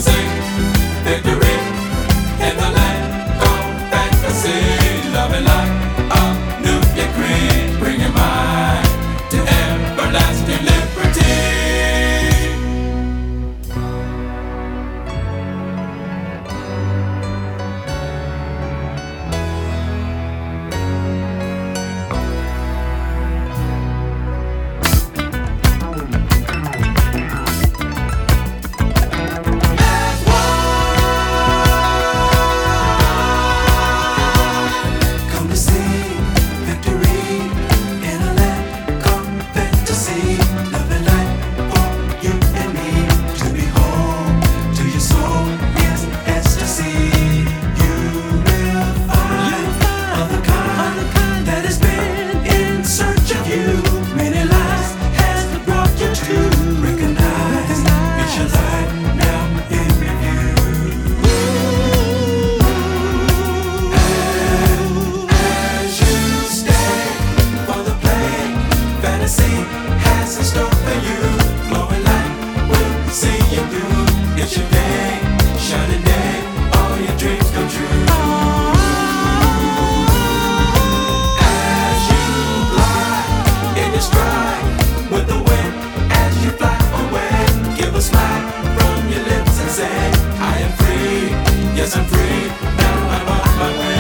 sing victory in the land of fantasy. Loving like a nuclear creed, bring your mind to everlasting liberty. Has in store for you, glowing light will see you through. It's your day, shining day, all your dreams come true. As you fly in your stride with the wind, as you fly away, give a smile from your lips and say, I am free, yes I'm free, now I'm on my way.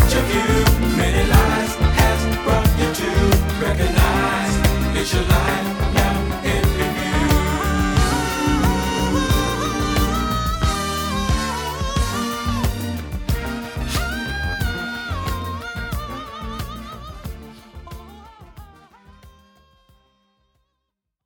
Search of you, many lives has brought you to recognize it's your life.